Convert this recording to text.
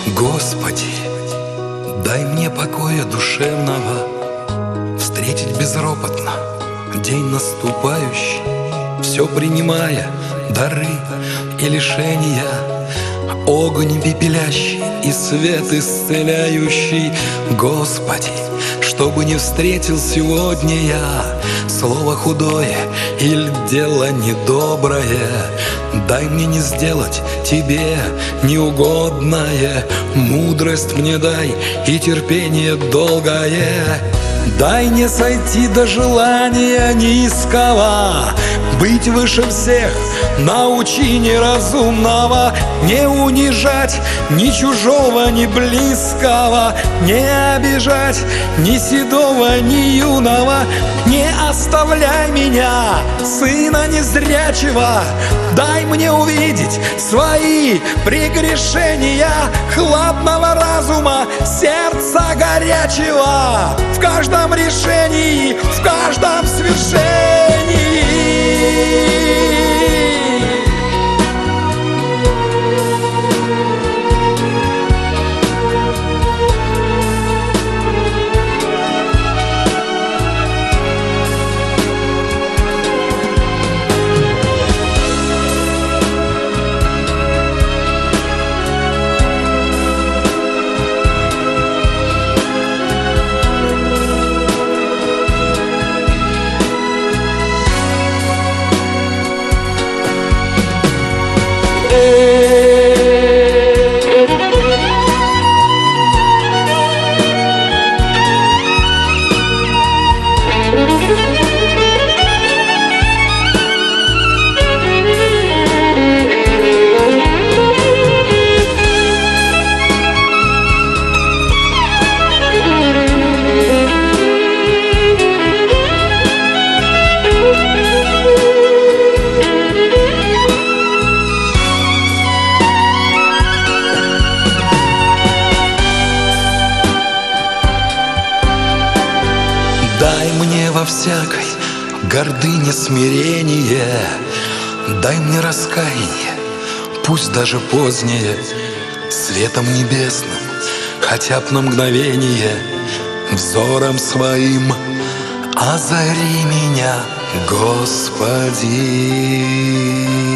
Господи, дай мне покоя душевного, встретить безропотно день наступающий, все принимая дары и лишения, огонь пепелящий и свет исцеляющий. Господи, чтобы не встретил сегодня я слово худое или дело недоброе, дай мне не сделать Тебе неугодное, мудрость мне дай и терпение долгое. Дай не сойти до желания низкого, быть выше всех, научи неразумного, не унижать ни чужого, ни близкого, не обижать ни седого, ни юного. Не оставляй меня, сына незрячего, дай мне увидеть свои прегрешения, хладного разума, сердца горячего, в каждом решении, в каждом свершении. Дай мне во всякой гордыне смирение, дай мне раскаяние, пусть даже позднее, светом небесным, хотя б на мгновение, взором своим озари меня, Господи.